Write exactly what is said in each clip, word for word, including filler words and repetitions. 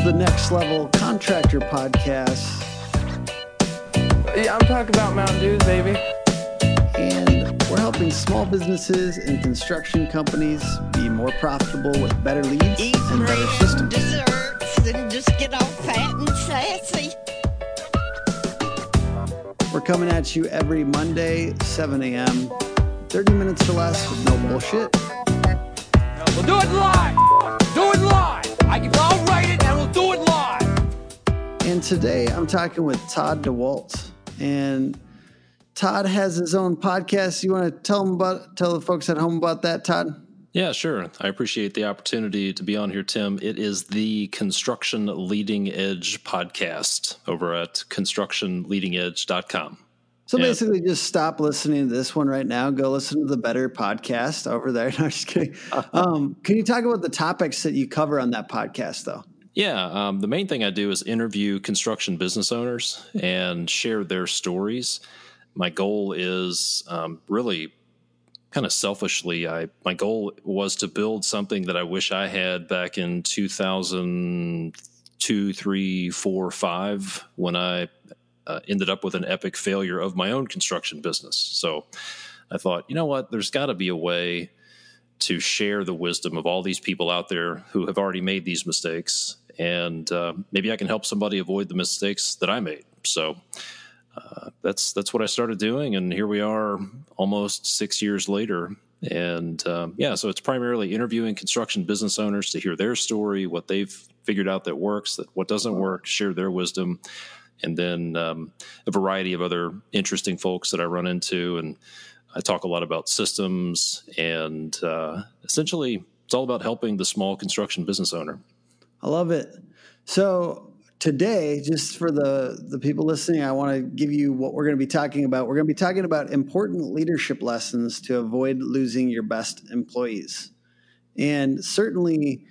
the Next Level Contractor Podcast. Yeah, I'm talking about Mountain Dews, baby. And we're helping small businesses and construction companies be more profitable with better leads Eat and better bread, systems. desserts, and just get all fat and sassy. We're coming at you every Monday, seven a.m., thirty minutes or less with no bullshit. We'll do it live. Do it live. I can, I'll write it and we'll do it live. And today I'm talking with Todd DeWalt. And Todd has his own podcast. You want to tell him about, tell the folks at home about that, Todd? Yeah, sure. I appreciate the opportunity to be on here, Tim. It is the Construction Leading Edge podcast over at construction leading edge dot com. So And- basically just stop listening to this one right now. Go listen to the better podcast over there. No, I'm just kidding. Um, can you talk about the topics that you cover on that podcast, though? Yeah, um, the main thing I do is interview construction business owners and share their stories. My goal is um, really kind of selfishly, I my goal was to build something that I wish I had back in two thousand two, three, four, five, when I uh, ended up with an epic failure of my own construction business. So I thought, you know what, there's got to be a way to share the wisdom of all these people out there who have already made these mistakes. And uh, maybe I can help somebody avoid the mistakes that I made. So uh, that's that's what I started doing, and here we are, almost six years later. And um, yeah, so it's primarily interviewing construction business owners to hear their story, what they've figured out that works, that what doesn't work, share their wisdom, and then um, a variety of other interesting folks that I run into. And I talk a lot about systems, and uh, essentially, it's all about helping the small construction business owner. I love it. So today, just for the, the people listening, I want to give you what we're going to be talking about. We're going to be talking about important leadership lessons to avoid losing your best employees. And certainly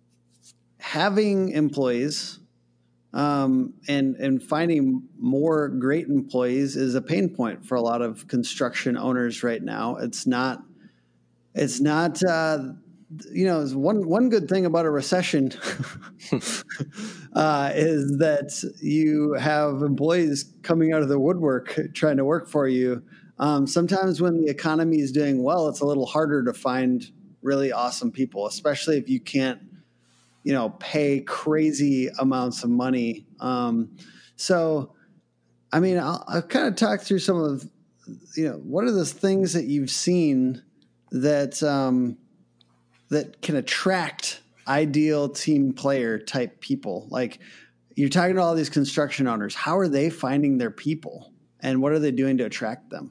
having employees um, and, and finding more great employees is a pain point for a lot of construction owners right now. It's not, it's not, uh, you know, one one good thing about a recession uh, is that you have employees coming out of the woodwork trying to work for you. Um, sometimes when the economy is doing well, it's a little harder to find really awesome people, especially if you can't, you know, pay crazy amounts of money. Um, so, I mean, I'll, I'll kind of talk through some of, you know, what are the things that you've seen that um, that can attract ideal team player type people? Like, you're talking to all these construction owners. How are they finding their people, and what are they doing to attract them?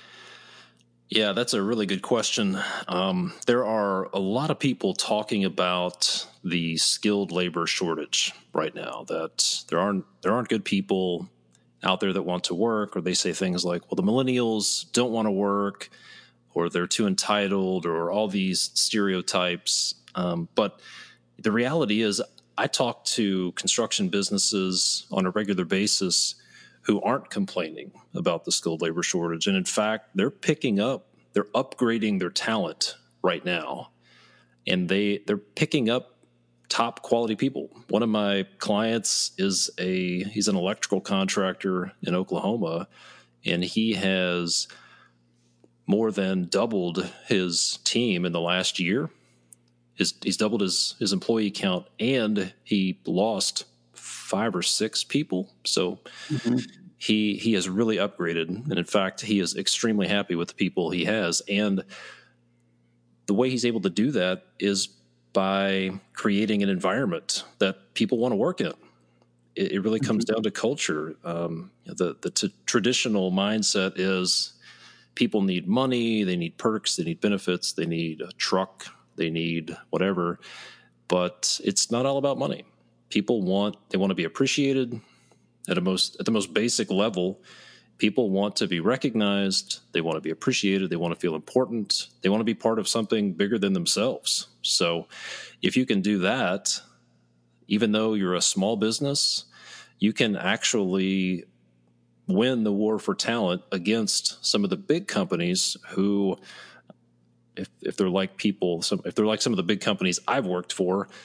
Yeah, that's a really good question. Um, there are a lot of people talking about the skilled labor shortage right now, that there aren't there aren't good people out there that want to work, or they say things like, well, the millennials don't want to work, or they're too entitled, or all these stereotypes. Um, but the reality is, I talk to construction businesses on a regular basis who aren't complaining about the skilled labor shortage. And in fact, they're picking up, they're upgrading their talent right now. And they, they're picking up top quality people. One of my clients is a, he's an electrical contractor in Oklahoma, and he has more than doubled his team in the last year. His, he's doubled his, his employee count, and he lost five or six people. So mm-hmm. he he has really upgraded. And in fact, he is extremely happy with the people he has. And the way he's able to do that is by creating an environment that people want to work in. It, it really comes mm-hmm. down to culture. Um, the the t- traditional mindset is people need money, they need perks, they need benefits, they need a truck, they need whatever. But it's not all about money. People want, they want to be appreciated at a most at the most basic level. People want to be recognized, they want to be appreciated, they want to feel important, they want to be part of something bigger than themselves. So if you can do that, even though you're a small business, you can actually win the war for talent against some of the big companies who, if if they're like people, some, if they're like some of the big companies I've worked for,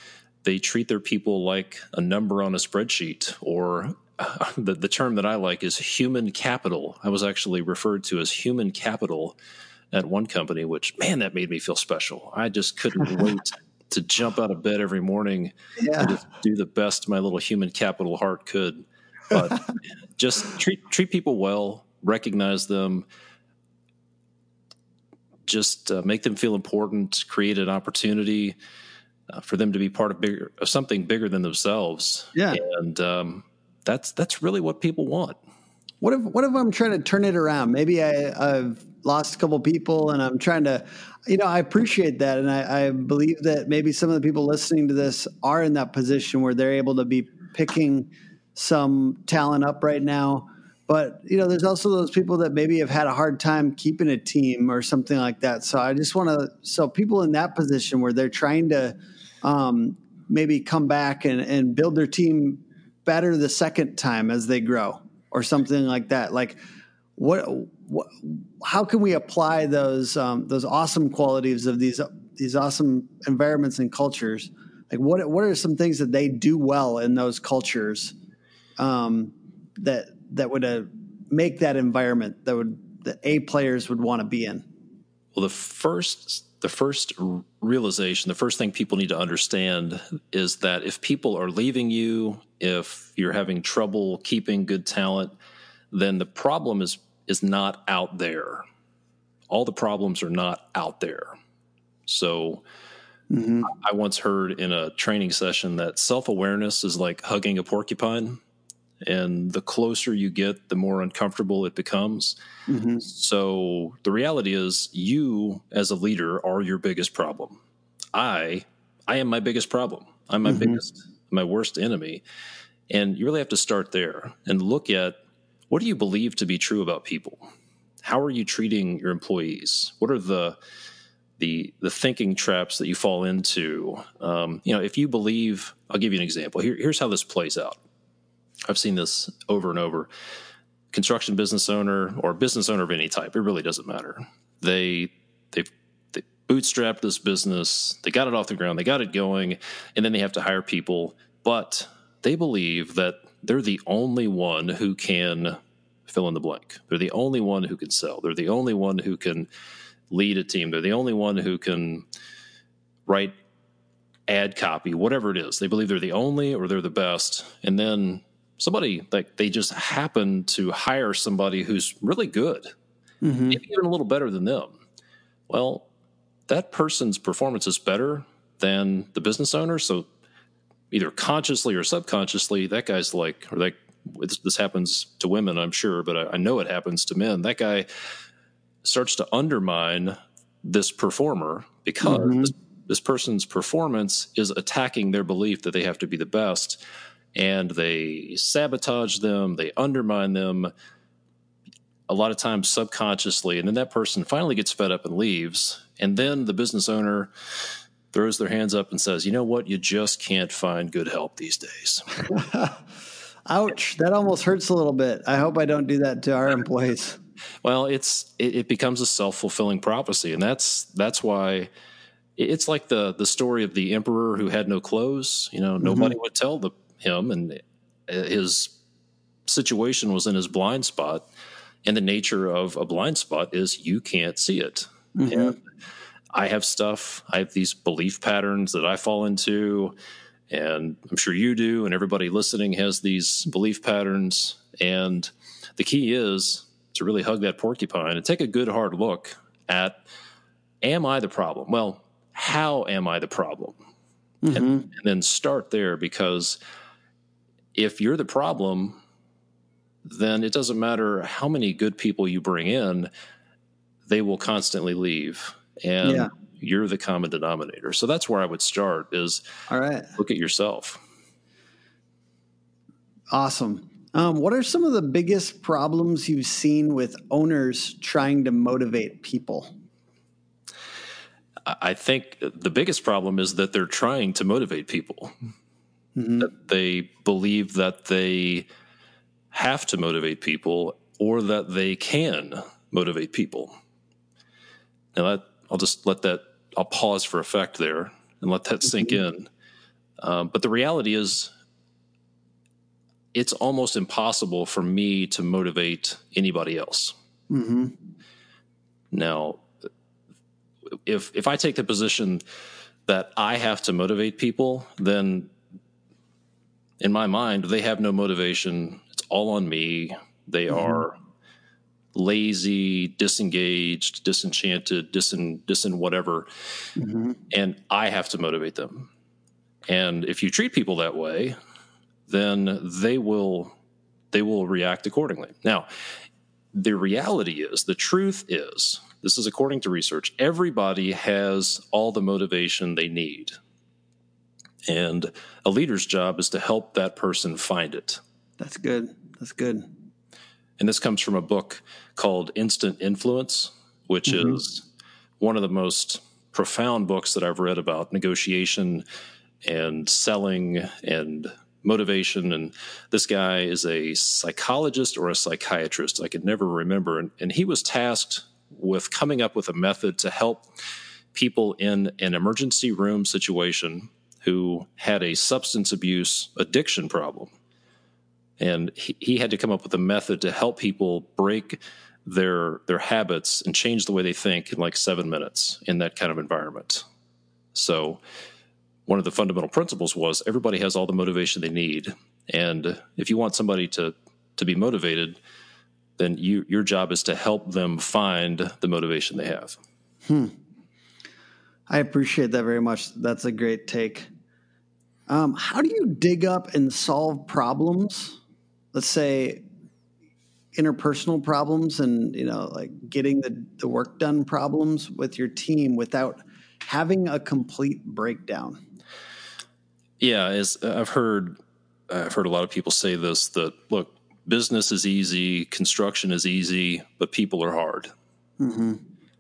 they treat their people like a number on a spreadsheet, or uh, the, the term that I like is human capital. I was actually referred to as human capital at one company, which, man, that made me feel special. I just couldn't wait to jump out of bed every morning Yeah. and just do the best my little human capital heart could. But just treat treat people well, recognize them, just uh, make them feel important, create an opportunity uh, for them to be part of bigger of something bigger than themselves. Yeah. And um, that's that's really what people want. What if what if I'm trying to turn it around? Maybe I, I've lost a couple people and I'm trying to, you know, I appreciate that. And I, I believe that maybe some of the people listening to this are in that position where they're able to be picking some talent up right now. But, you know, there's also those people that maybe have had a hard time keeping a team or something like that. So I just want to, so people in that position where they're trying to um, maybe come back and, and build their team better the second time as they grow or something like that. Like what, what how can we apply those, um, those awesome qualities of these, these awesome environments and cultures? Like what, what are some things that they do well in those cultures um, that, that would uh, make that environment that would that A players would want to be in? Well, the first the first realization, the first thing people need to understand is that if people are leaving you, if you're having trouble keeping good talent, then the problem is is not out there. All the problems are not out there. So mm-hmm. I once heard in a training session that self-awareness is like hugging a porcupine. And the closer you get, the more uncomfortable it becomes. Mm-hmm. So the reality is you as a leader are your biggest problem. I, I am my biggest problem. I'm my mm-hmm. biggest, my worst enemy. And you really have to start there and look at what do you believe to be true about people? How are you treating your employees? What are the, the, the thinking traps that you fall into? Um, you know, if you believe, I'll give you an example. Here, here's how this plays out. I've seen this over and over. Construction business owner or business owner of any type, it really doesn't matter. They they've they bootstrapped this business, they got it off the ground, they got it going, and then they have to hire people. But they believe that they're the only one who can fill in the blank. They're the only one who can sell. They're the only one who can lead a team. They're the only one who can write ad copy, whatever it is. They believe they're the only or they're the best. And then somebody, like they just happen to hire somebody who's really good, mm-hmm. maybe even a little better than them. Well, that person's performance is better than the business owner. So either consciously or subconsciously, that guy's like, or like this happens to women, I'm sure, but I, I know it happens to men. That guy starts to undermine this performer because mm-hmm. this, this person's performance is attacking their belief that they have to be the best. And they sabotage them, they undermine them, a lot of times subconsciously. And then that person finally gets fed up and leaves. And then the business owner throws their hands up and says, you know what, you just can't find good help these days. Ouch, that almost hurts a little bit. I hope I don't do that to our employees. Well, it's it, it becomes a self-fulfilling prophecy. And that's that's why it's like the, the story of the emperor who had no clothes. You know, mm-hmm. nobody would tell the him, and his situation was in his blind spot, and the nature of a blind spot is you can't see it. Mm-hmm. And I have stuff, I have these belief patterns that I fall into, and I'm sure you do, and everybody listening has these belief patterns. And the key is to really hug that porcupine and take a good hard look at, am I the problem? Well, how am I the problem? Mm-hmm. And, and then start there, because if you're the problem, then it doesn't matter how many good people you bring in, they will constantly leave. And yeah. you're the common denominator. So that's where I would start is all right. look at yourself. Awesome. Um, what are some of the biggest problems you've seen with owners trying to motivate people? I think the biggest problem is that they're trying to motivate people. Mm-hmm. That they believe that they have to motivate people or that they can motivate people. Now, that, I'll just let that, I'll pause for effect there and let that sink mm-hmm. in. Um, but the reality is, it's almost impossible for me to motivate anybody else. Mm-hmm. Now, if if I take the position that I have to motivate people, then in my mind, they have no motivation. It's all on me. They mm-hmm. are lazy, disengaged, disenchanted, disin, disin whatever. Mm-hmm. And I have to motivate them. And if you treat people that way, then they will they will react accordingly. Now, the reality is, the truth is, this is according to research, everybody has all the motivation they need. And a leader's job is to help that person find it. That's good. That's good. And this comes from a book called Instant Influence, which mm-hmm. is one of the most profound books that I've read about negotiation and selling and motivation. And this guy is a psychologist or a psychiatrist. I could never remember. And, and he was tasked with coming up with a method to help people in an emergency room situation who had a substance abuse addiction problem. And he, he had to come up with a method to help people break their their habits and change the way they think in like seven minutes in that kind of environment. So one of the fundamental principles was everybody has all the motivation they need. And if you want somebody to, to be motivated, then you, your job is to help them find the motivation they have. Hmm. I appreciate that very much. That's a great take. Um, how do you dig up and solve problems? Let's say interpersonal problems and, you know, like getting the, the work done problems with your team without having a complete breakdown. Yeah, as I've heard, I've heard a lot of people say this, that, look, business is easy, construction is easy, but people are hard. Mm-hmm.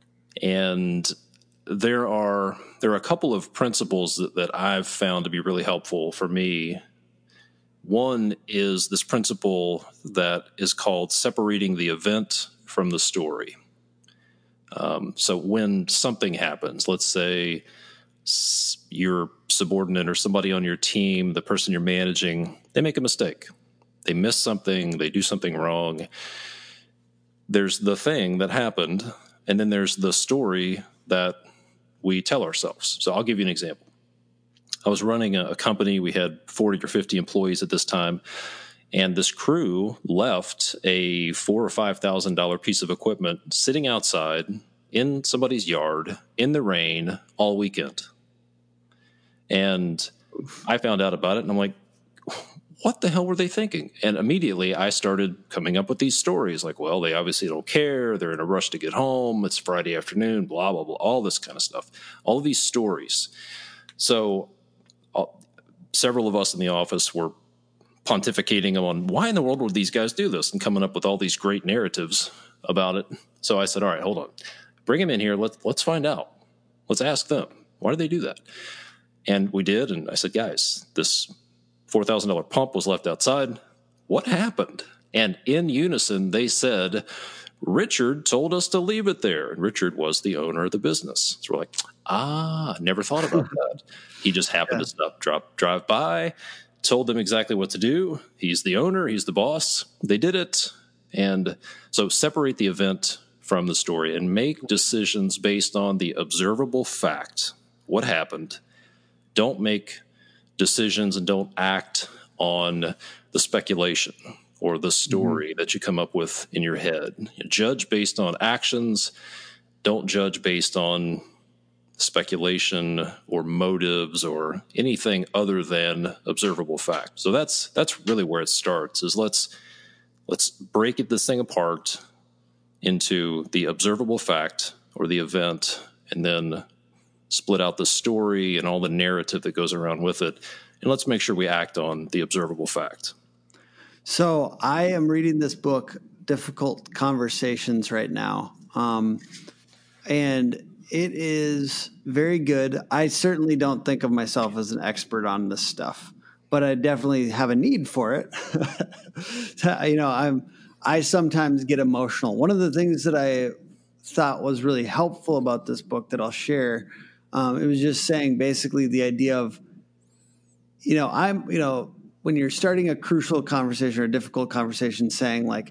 And there are there are a couple of principles that, that I've found to be really helpful for me. One is this principle that is called separating the event from the story. Um, so when something happens, let's say your subordinate or somebody on your team, the person you're managing, they make a mistake. They miss something, they do something wrong. There's the thing that happened, and then there's the story that we tell ourselves. So I'll give you an example. I was running a, a company. We had forty or fifty employees at this time, and this crew left a four or five thousand dollar piece of equipment sitting outside in somebody's yard in the rain all weekend. And I found out about it, and I'm like, what the hell were they thinking? And immediately I started coming up with these stories like, well, they obviously don't care. They're in a rush to get home. It's Friday afternoon, blah, blah, blah, all this kind of stuff. All of these stories. So uh, several of us in the office were pontificating on why in the world would these guys do this and coming up with all these great narratives about it. So I said, all right, hold on. Bring them in here. Let's, let's find out. Let's ask them. Why do they do that? And we did. And I said, guys, this four thousand dollar pump was left outside. What happened? And in unison, they said, Richard told us to leave it there. And Richard was the owner of the business. So we're like, ah, never thought about that. He just happened yeah. to stop, drop, drive by, told them exactly what to do. He's the owner. He's the boss. They did it. And so separate the event from the story and make decisions based on the observable fact. What happened? Don't make decisions and don't act on the speculation or the story mm-hmm. that you come up with in your head. You judge based on actions. Don't judge based on speculation or motives or anything other than observable fact. So that's that's really where it starts. Is let's let's break it, this thing apart into the observable fact or the event, and then split out the story and all the narrative that goes around with it. And let's make sure we act on the observable fact. So I am reading this book, Difficult Conversations, right now. Um, and it is very good. I certainly don't think of myself as an expert on this stuff, but I definitely have a need for it. you know, I'm, I sometimes get emotional. One of the things that I thought was really helpful about this book that I'll share, um, it was just saying basically the idea of you know, I'm, you know, when you're starting a crucial conversation or a difficult conversation, saying like,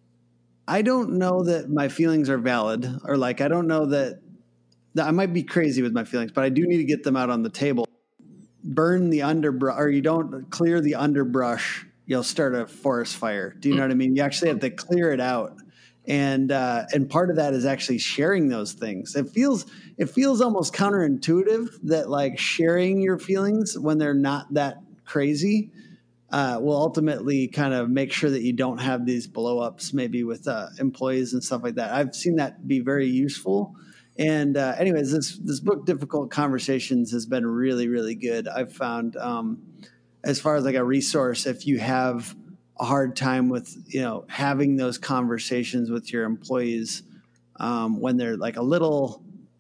I don't know that my feelings are valid, or like, I don't know that, that I might be crazy with my feelings, but I do need to get them out on the table. Burn the underbrush, or you don't clear the underbrush, you'll start a forest fire. Do you know what I mean? You actually have to clear it out. And, uh, and part of that is actually sharing those things. It feels, it feels almost counterintuitive that like sharing your feelings when they're not that crazy, uh, will ultimately kind of make sure that you don't have these blow ups, maybe with, uh, employees and stuff like that. I've seen that be very useful. And, uh, anyways, this, this book, Difficult Conversations, has been really, really good. I've found, um, as far as like a resource, if you have a hard time with, you know, having those conversations with your employees, um, when they're like a little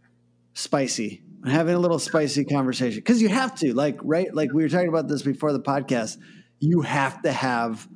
spicy, having a little spicy conversation, because you have to, like, right? Like we were talking about this before the podcast, you have to have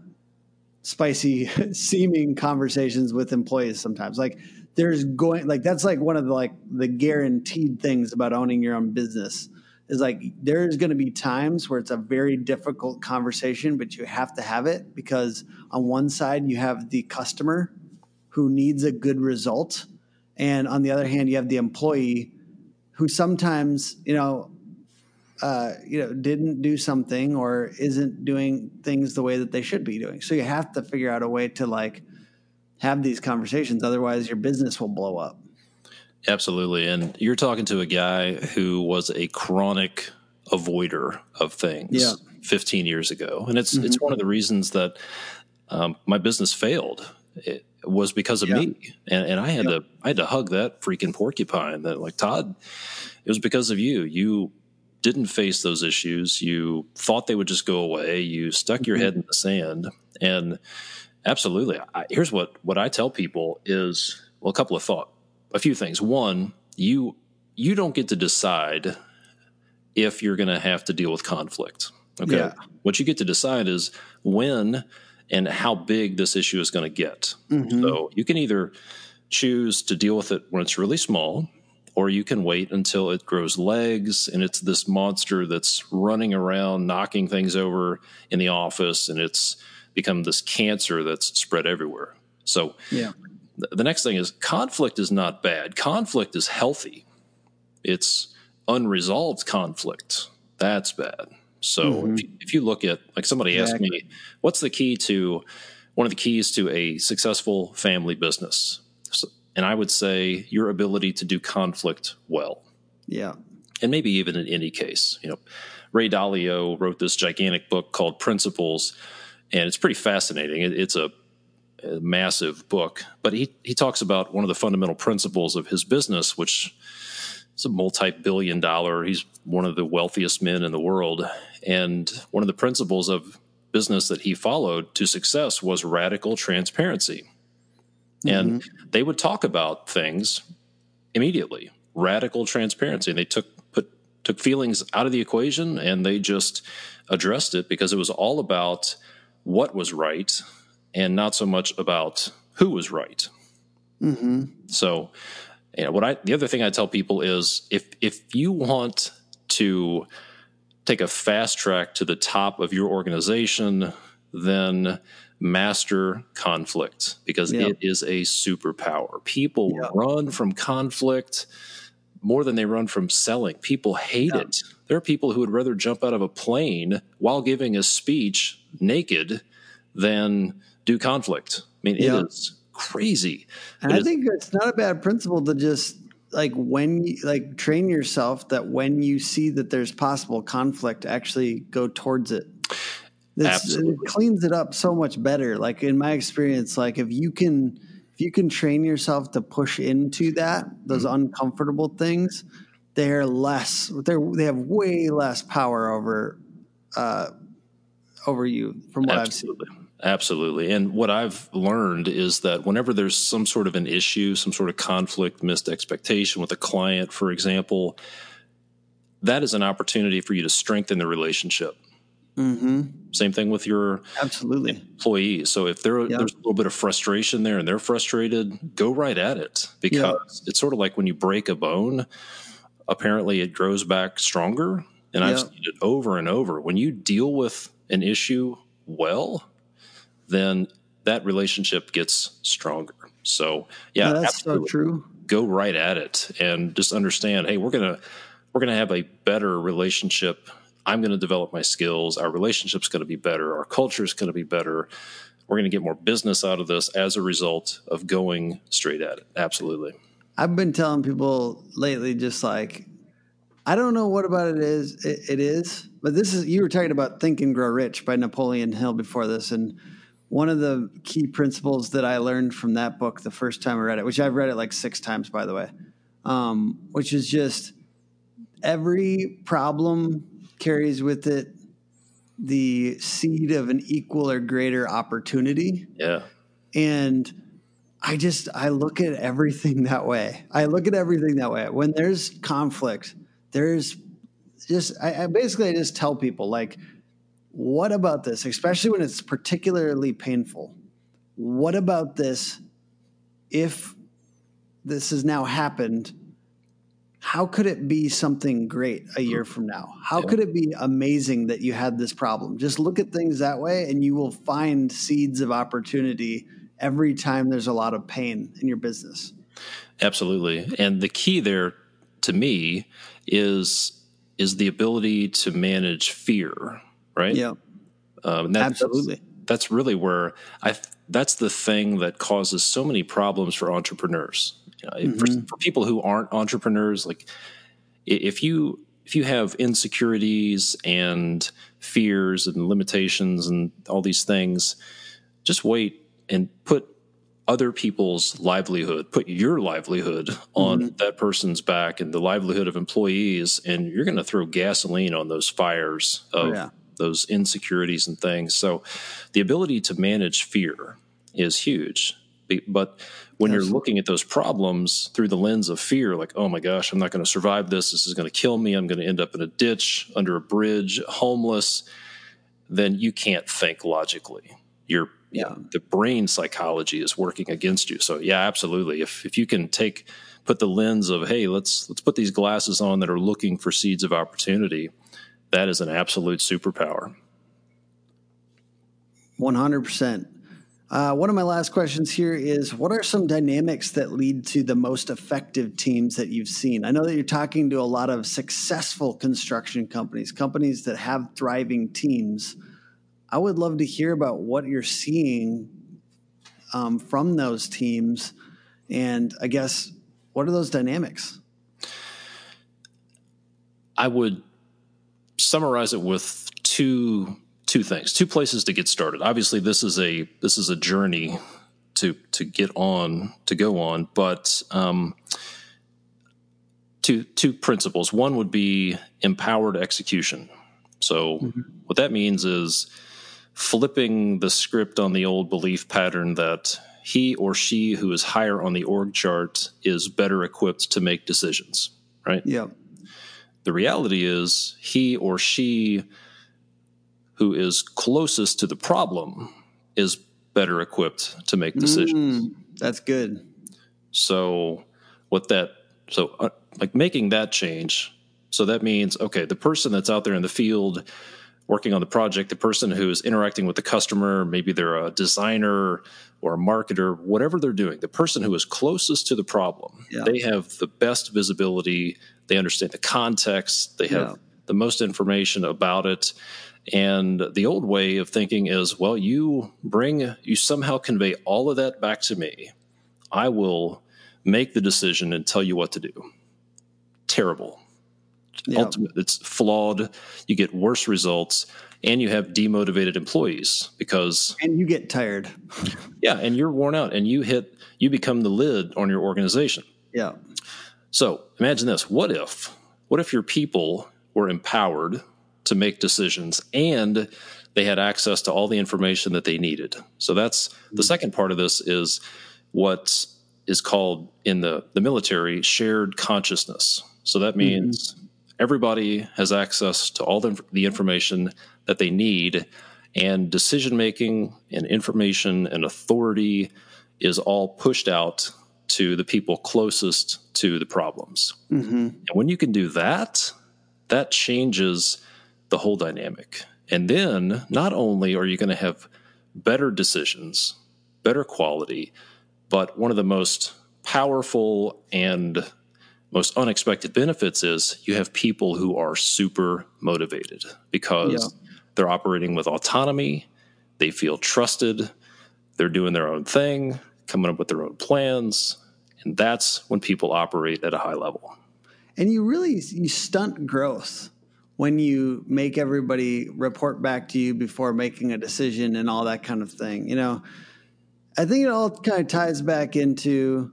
spicy seeming conversations with employees sometimes. Like there's going, like, that's like one of the, like the guaranteed things about owning your own business is like, there's going to be times where it's a very difficult conversation, but you have to have it because on one side you have the customer who needs a good result. And on the other hand, you have the employee who sometimes, you know, uh, you know, didn't do something or isn't doing things the way that they should be doing. So you have to figure out a way to like have these conversations. Otherwise your business will blow up. Absolutely. And you're talking to a guy who was a chronic avoider of things yeah. fifteen years ago. And it's, mm-hmm. it's one of the reasons that um, my business failed. It was because of yeah. me. And, and I had yeah. to, I had to hug that freaking porcupine that like, Todd, it was because of you. You didn't face those issues. You thought they would just go away. You stuck your mm-hmm. head in the sand. And absolutely. I, here's what, what I tell people is, well, a couple of thoughts. A few things. One, you you don't get to decide if you're going to have to deal with conflict. Okay. Yeah. What you get to decide is when and how big this issue is going to get. Mm-hmm. So you can either choose to deal with it when it's really small, or you can wait until it grows legs and it's this monster that's running around, knocking things over in the office, and it's become this cancer that's spread everywhere. So yeah. The next thing is conflict is not bad. Conflict is healthy. It's unresolved conflict. That's bad. So mm-hmm. if, you, if you look at, like somebody exactly. asked me, what's the key to, one of the keys to a successful family business? So, and I would say your ability to do conflict well. Yeah. And maybe even in any case, you know, Ray Dalio wrote this gigantic book called Principles, and it's pretty fascinating. It, it's a A massive book, but he, he talks about one of the fundamental principles of his business, which is a multi-billion dollar, he's one of the wealthiest men in the world. And one of the principles of business that he followed to success was radical transparency. Mm-hmm. And they would talk about things immediately, radical transparency. And they took, put, took feelings out of the equation and they just addressed it because it was all about what was right and not so much about who was right. Mm-hmm. So, you know, what I, the other thing I tell people is if, if you want to take a fast track to the top of your organization, then master conflict because yep. it is a superpower. People yep. run from conflict more than they run from selling. People hate yep. it. There are people who would rather jump out of a plane while giving a speech naked than do conflict. I mean, yeah. it is crazy. And I think it's not a bad principle to just like when you like train yourself that when you see that there's possible conflict, actually go towards it. It's, Absolutely. It cleans it up so much better. Like in my experience, like if you can, if you can train yourself to push into that, those mm-hmm. uncomfortable things, they're less, they're, they have way less power over, uh, over you from what Absolutely. I've seen. Absolutely. And what I've learned is that whenever there's some sort of an issue, some sort of conflict, missed expectation with a client, for example, that is an opportunity for you to strengthen the relationship. Mm-hmm. Same thing with your Absolutely. employees. So if there, yep. there's a little bit of frustration there and they're frustrated, go right at it because yep. it's sort of like when you break a bone, apparently it grows back stronger. And I've Yep. seen it over and over. When you deal with an issue well, then that relationship gets stronger. So yeah, No, that's so absolutely. true. Go right at it and just understand, hey, we're gonna we're gonna have a better relationship. I'm gonna develop my skills. Our relationship's gonna be better. Our culture's gonna be better. We're gonna get more business out of this as a result of going straight at it. Absolutely. I've been telling people lately, just like, I don't know what about it is. It, it is, but this is, you were talking about Think and Grow Rich by Napoleon Hill before this. And one of the key principles that I learned from that book the first time I read it, which I've read it like six times, by the way, um, which is just every problem carries with it the seed of an equal or greater opportunity. Yeah. And I just, I look at everything that way. I look at everything that way. When there's conflict, there's just, I, I basically I just tell people, like, what about this, especially when it's particularly painful? What about this? If this has now happened, how could it be something great a year from now? How Yeah. could it be amazing that you had this problem? Just look at things that way, and you will find seeds of opportunity every time there's a lot of pain in your business. Absolutely. And the key there to me is is the ability to manage fear, right? Yeah, Um, and that, absolutely. That's, that's really where I that's the thing that causes so many problems for entrepreneurs. You know, Mm-hmm. for, for people who aren't entrepreneurs, like if you if you have insecurities and fears and limitations and all these things, just wait and put other people's livelihood, put your livelihood on Mm-hmm. that person's back and the livelihood of employees, and you're going to throw gasoline on those fires of Oh, yeah. those insecurities and things. So the ability to manage fear is huge. Be- But when you're Absolutely. looking at those problems through the lens of fear, like, oh my gosh, I'm not going to survive this. This is going to kill me. I'm going to end up in a ditch, under a bridge, homeless, then you can't think logically. You're Yeah. the brain psychology is working against you. So yeah, absolutely. If if you can take put the lens of, hey, let's let's put these glasses on that are looking for seeds of opportunity, that is an absolute superpower. one hundred percent. Uh, one of my last questions here is, what are some dynamics that lead to the most effective teams that you've seen? I know that you're talking to a lot of successful construction companies, companies that have thriving teams. I would love to hear about what you're seeing um, from those teams. And I guess, what are those dynamics? I would summarize it with two two things, two places to get started. Obviously, this is a this is a journey to to get on to go on, but um, two two principles. One would be empowered execution. So mm-hmm. what that means is flipping the script on the old belief pattern that he or she who is higher on the org chart is better equipped to make decisions, right? Yeah. The reality is he or she who is closest to the problem is better equipped to make decisions. Mm, that's good. So what that, so uh, like making that change. So that means, okay, the person that's out there in the field working on the project, the person who is interacting with the customer, maybe they're a designer or a marketer, whatever they're doing, the person who is closest to the problem, yeah. they have the best visibility. They understand the context. They have yeah. the most information about it. And the old way of thinking is, well, you bring, you somehow convey all of that back to me. I will make the decision and tell you what to do. Terrible. Yeah. Ultimate, it's flawed. You get worse results, and you have demotivated employees because, and you get tired. Yeah, and you're worn out, and you hit, you become the lid on your organization. Yeah. So imagine this: what if, what if your people were empowered to make decisions, and they had access to all the information that they needed? So that's mm-hmm. the second part of this is what is called in the the military shared consciousness. So that means. Mm-hmm. Everybody has access to all the, the information that they need, and decision-making and information and authority is all pushed out to the people closest to the problems. Mm-hmm. And when you can do that, that changes the whole dynamic. And then not only are you going to have better decisions, better quality, but one of the most powerful and most unexpected benefits is you have people who are super motivated because yeah. they're operating with autonomy. They feel trusted. They're doing their own thing, coming up with their own plans. And that's when people operate at a high level. And you really, you stunt growth when you make everybody report back to you before making a decision and all that kind of thing. You know, I think it all kind of ties back into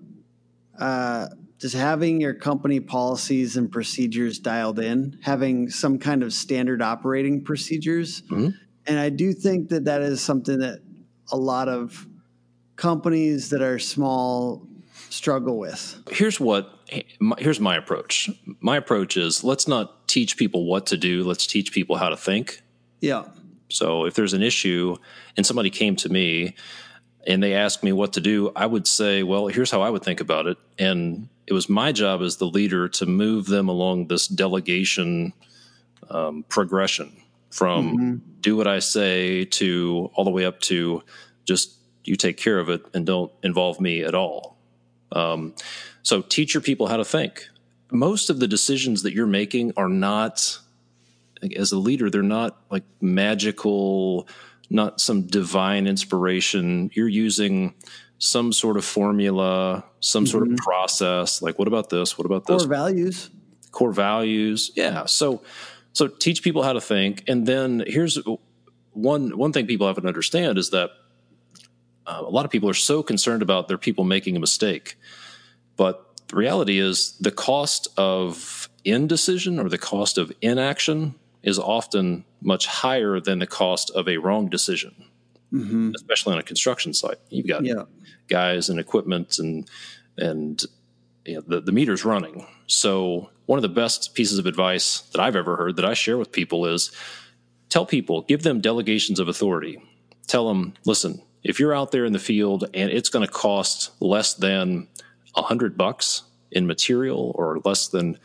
uh, just having your company policies and procedures dialed in, having some kind of standard operating procedures. Mm-hmm. And I do think that that is something that a lot of companies that are small struggle with. Here's what, here's my approach. My approach is let's not teach people what to do. Let's teach people how to think. Yeah. So if there's an issue and somebody came to me and they asked me what to do, I would say, well, here's how I would think about it. And it was my job as the leader to move them along this delegation um, progression from mm-hmm. do what I say to all the way up to just you take care of it and don't involve me at all. Um, so teach your people how to think. Most of the decisions that you're making are not, as a leader, they're not like magical, not some divine inspiration. You're using some sort of formula, some mm-hmm. sort of process. Like, what about this? What about this? Core values. Core values. Yeah. So, so teach people how to think. And then here's one, one thing people have to understand is that uh, a lot of people are so concerned about their people making a mistake. But the reality is the cost of indecision or the cost of inaction is often much higher than the cost of a wrong decision, mm-hmm. especially on a construction site. You've got yeah. guys and equipment and and you know, the, the meter's running. So one of the best pieces of advice that I've ever heard that I share with people is tell people, give them delegations of authority. Tell them, listen, if you're out there in the field and it's going to cost less than a hundred bucks in material or less than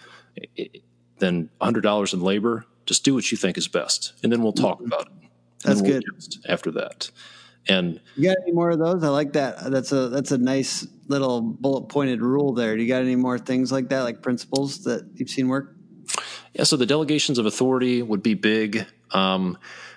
than a hundred dollars in labor, just do what you think is best, and then we'll talk mm-hmm. about it. That's we'll good. After that, and you got any more of those? I like that. That's a that's a nice little bullet pointed rule there. Do you got any more things like that, like principles that you've seen work? Yeah. So the delegations of authority would be big. Um,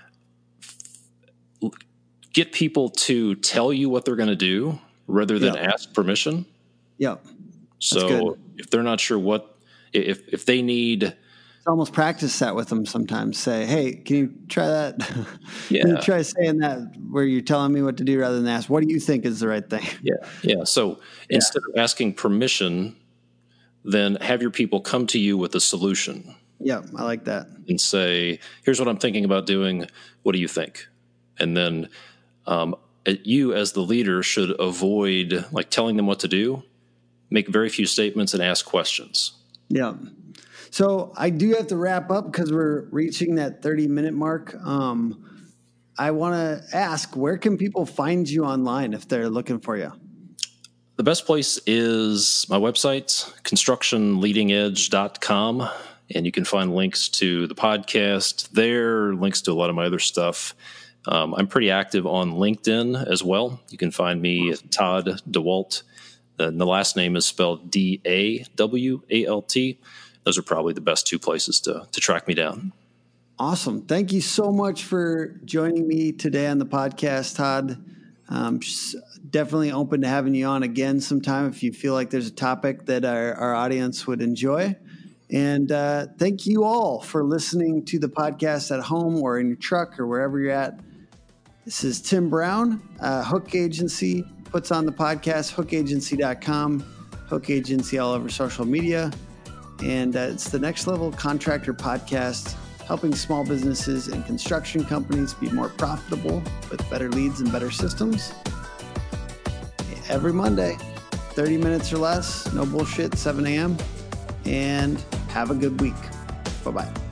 get people to tell you what they're going to do rather than yeah. ask permission. Yeah. So if they're not sure what, if if they need. Almost practice that with them sometimes. Say, hey, can you try that? Yeah. Can you try saying that where you're telling me what to do rather than ask, what do you think is the right thing? Yeah. Yeah. So yeah. instead of asking permission, then have your people come to you with a solution. Yeah, I like that. And say, here's what I'm thinking about doing. What do you think? And then um, you as the leader should avoid like telling them what to do, make very few statements and ask questions. Yeah. So I do have to wrap up because we're reaching that thirty minute mark. Um, I want to ask, where can people find you online if they're looking for you? The best place is my website, construction leading edge dot com. And you can find links to the podcast there, links to a lot of my other stuff. Um, I'm pretty active on LinkedIn as well. You can find me at Todd DeWalt. And the last name is spelled D A W A L T. Those are probably the best two places to to track me down. Awesome. Thank you so much for joining me today on the podcast, Todd. Um, definitely open to having you on again sometime if you feel like there's a topic that our, our audience would enjoy. And uh, thank you all for listening to the podcast at home or in your truck or wherever you're at. This is Tim Brown. Uh, Hook Agency puts on the podcast, hook agency dot com, Hook Agency all over social media. And uh, it's the Next Level Contractor Podcast, helping small businesses and construction companies be more profitable with better leads and better systems. Every Monday, thirty minutes or less, no bullshit, seven a.m. And have a good week. Bye-bye.